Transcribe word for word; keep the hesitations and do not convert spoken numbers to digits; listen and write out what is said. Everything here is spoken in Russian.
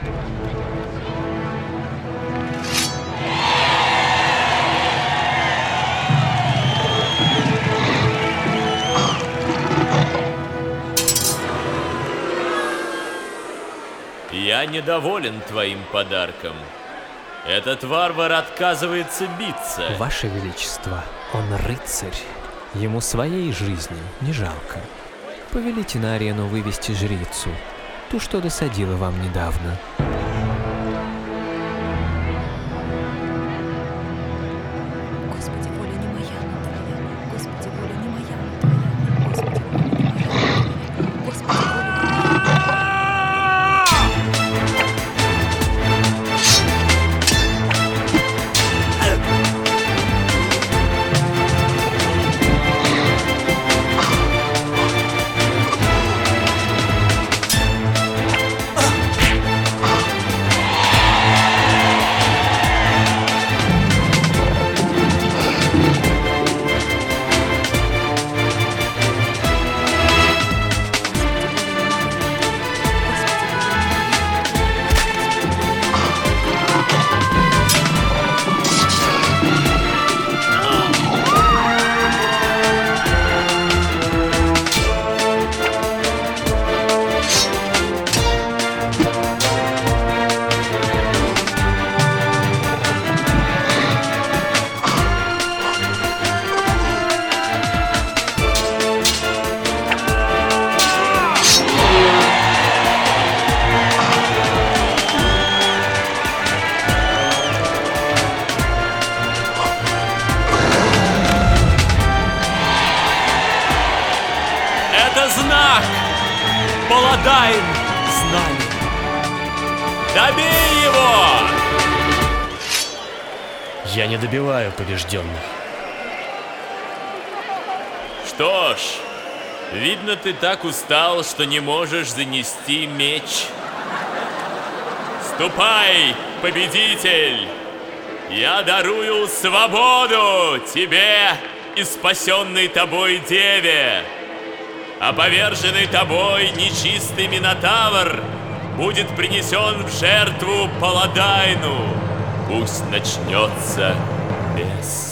Я недоволен твоим подарком. Этот варвар отказывается биться. Ваше Величество, он рыцарь. Ему своей жизни не жалко. Повелите на арену вывести жрицу, ту, что досадила вам недавно. Господи, воля не моя, но твоя. Господи, воля не моя, но твоя. Господи, воля не моя, но твоя. Господи, воля не моя. Это знак! Паладайн знали. Добей его! Я не добиваю побежденных. Что ж, видно, ты так устал, что не можешь занести меч. Ступай, победитель! Я дарую свободу тебе и спасенной тобой деве. А поверженный тобой нечистый Минотавр будет принесен в жертву Паладайну. Пусть начнется бес.